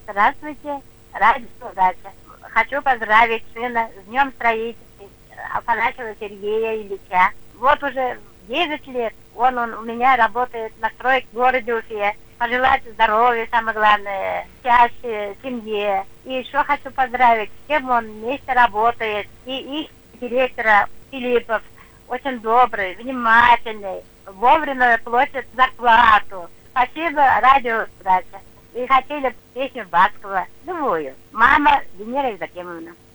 Здравствуйте, радио «Удача». Хочу поздравить сына с Днем строительства Афанасьева Сергея Ильича. Вот уже 9 лет он у меня работает на стройке в городе Уфе. Пожелать здоровья, самое главное, счастья, семье. И еще хочу поздравить, с кем он вместе работает. И их директора Филиппов, очень добрый, внимательный, вовремя платит зарплату. Спасибо, радио «Удача». И хотели песню Баскова, любую. Мама Венера Евдокимовна.